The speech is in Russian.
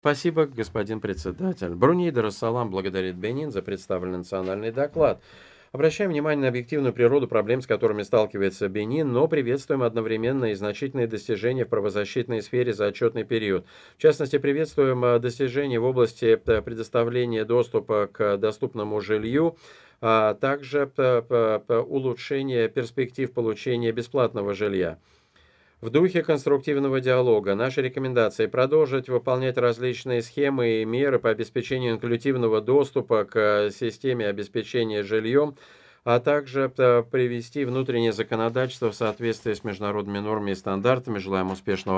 Спасибо, господин председатель. Бруни Дарассалам благодарит Бенин за представленный национальный доклад. Обращаем внимание на объективную природу проблем, с которыми сталкивается Бенин, но приветствуем одновременно и значительные достижения в правозащитной сфере за отчетный период. В частности, приветствуем достижения в области предоставления доступа к доступному жилью, а также улучшение перспектив получения бесплатного жилья. В духе конструктивного диалога наши рекомендации продолжить выполнять различные схемы и меры по обеспечению инклюзивного доступа к системе обеспечения жильем, а также привести внутреннее законодательство в соответствии с международными нормами и стандартами. Желаем успешного